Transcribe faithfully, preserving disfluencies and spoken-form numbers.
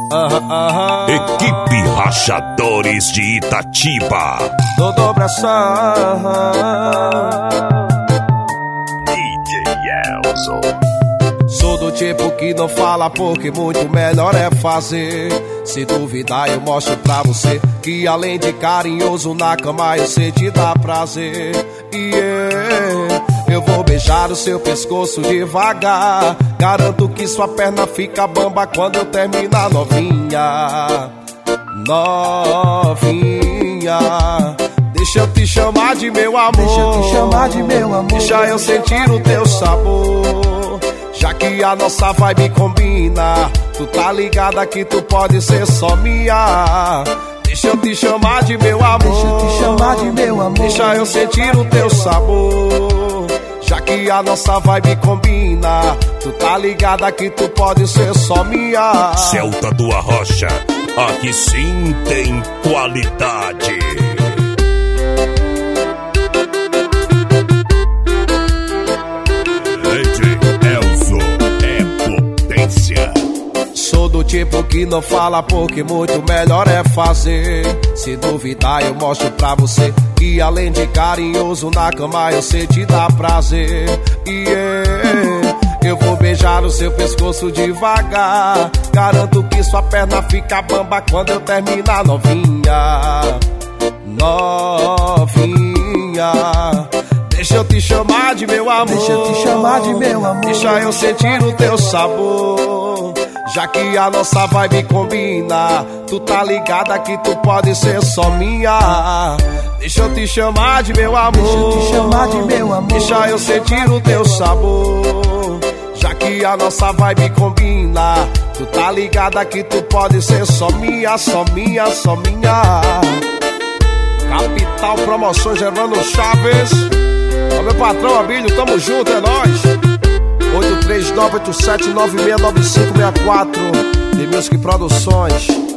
Aham, aham. Equipe Rachadores de Itatiba. Dodô Pressão. D J Elzo. Sou do tipo que não fala porque muito melhor é fazer. Se duvidar eu mostro pra você que além de carinhoso na cama eu sei te dar prazer. E yeah, eu vou beijar o seu pescoço devagar. Garanto que sua perna fica bamba quando eu terminar, novinha. Novinha, deixa eu te chamar de meu amor. Deixa eu te chamar de meu amor. Deixa eu sentir o teu sabor. Já que a nossa vibe combina, tu tá ligada que tu pode ser só minha. Deixa eu te chamar de meu amor. Deixa eu te chamar de meu amor. Deixa eu sentir o teu sabor. Já que a nossa vibe combina, tu tá ligada que tu pode ser só minha. Celta do Arrocha, aqui sim tem qualidade. D J Elzo é potência. Sou do tipo que não fala porque muito melhor é fazer. Se duvidar eu mostro pra você que além de carinhoso na cama eu sei te dar prazer. E yeah, eu vou beijar o seu pescoço devagar. Garanto que sua perna fica bamba quando eu terminar, novinha. Novinha, deixa eu te chamar de meu amor. Deixa eu te chamar de meu amor. Deixa eu sentir o teu sabor. Já que a nossa vibe combina, tu tá ligada que tu pode ser só minha. Deixa eu te chamar de meu amor. Deixa eu te chamar de meu amor. Deixa eu sentir o teu sabor. Já que a nossa vibe combina, tu tá ligada que tu pode ser só minha, só minha, só minha. Capital Promoções, Gervando Chaves. Ó meu patrão Abílio, tamo junto, é nóis. oito três nove oito sete nove seis nove cinco seis quatro. The Music Produções.